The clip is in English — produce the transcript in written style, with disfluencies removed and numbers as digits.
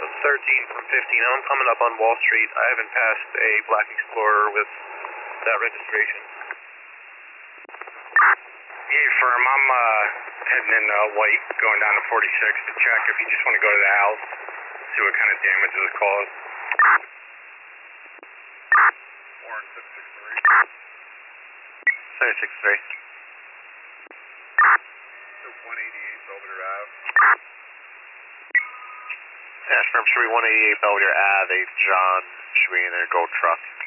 from 15. I'm coming up on Wall Street. I haven't passed a Black Explorer with that registration. Yeah, firm. I'm heading in white, going down to 46 to check if you just want to go to the house, see what kind of damage was caused. Warren 763. 763. 188 Belvedere Ave. Yeah, firm, should be 188 Belvedere Ave, a John should be in their gold truck.